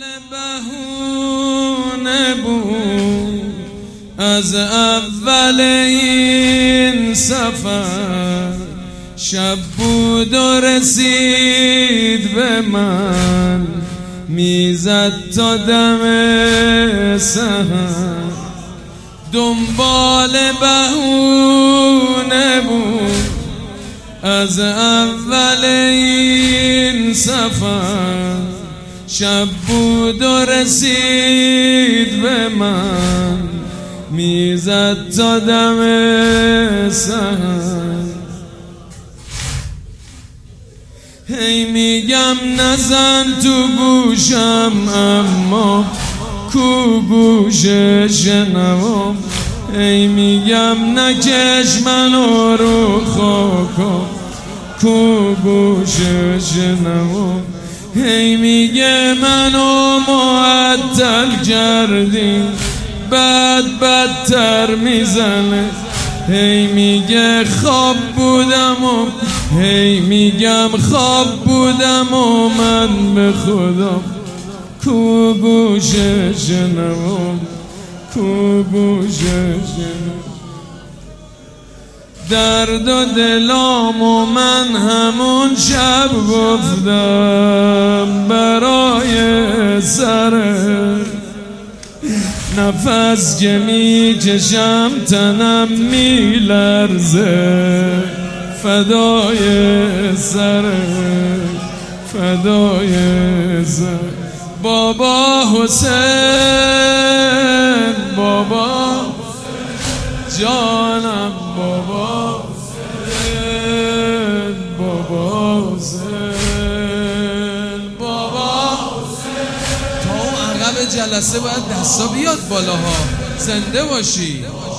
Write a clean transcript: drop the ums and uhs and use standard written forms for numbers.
بهونه بود از اول این سفر، شب بود و رسید به من، میزد تا دم سحر. دنبال بهونه بود از اول این سفر، شب بود و رسید به من، میزد تا دم سحر. هی میگم نزن تو گوشم، اما کو گوش شنوم. هی میگم نکش منو رو خاکم، کو گوش شنوم. هی میگه منو معطل کردی، بدتر میزنه. هی میگه خواب بودم و هی میگم خواب بودم و من به خودم، کو گوش شنوم، کو گوش شنوم. درد و دلام و من همون شب گفتم برای سرت، نفس که میکشم تنم میلرزه، فدای سرت، فدای سرت. بابا حسین، بابا جانم، بابا حسین، بابا حسین، بابا حسین. تا اون عقب جلسه باید دستا بیاد بالاها، زنده باشی.